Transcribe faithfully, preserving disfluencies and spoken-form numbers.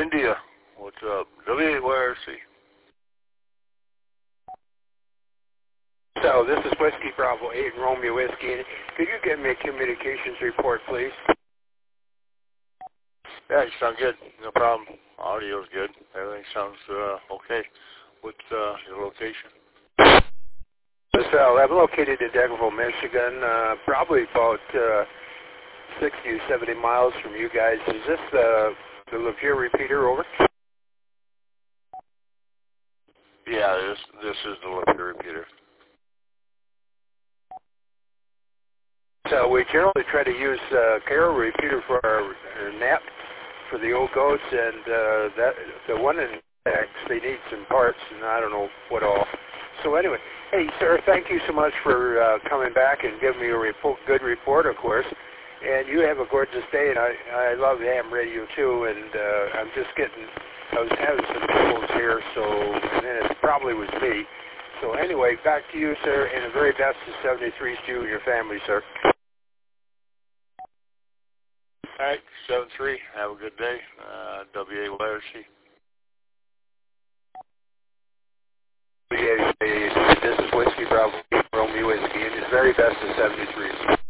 India. What's up? W eight Y R C. So this is Whiskey Bravo eight and Romeo Whiskey. Could you give me a communications report, please? Yeah, you sound good. No problem. Audio's good. Everything sounds uh, okay. What's uh, your location? So I'm located in Deckerville, Michigan, uh, probably about uh, sixty to seventy miles from you guys. Is this the, the Lapeer repeater, over? Yeah, this this is the Lapeer repeater. So we generally try to use uh, Carol repeater for our, our N A P for the old goats, and uh, that the one in X, they need some parts, and I don't know what all. So anyway, hey, sir, thank you so much for uh, coming back and giving me a report, good report, of course. And you have a gorgeous day, and I, I love ham radio, too, and uh, I'm just getting, I was having some troubles here, so, and then it probably was me. So anyway, back to you, sir, and the very best to seventy-three to you and your family, sir. All right, seven three. Have a good day. Uh, W A Y R C. This is Whiskey Bravo, Romeo Whiskey, and his very best to seventy-three.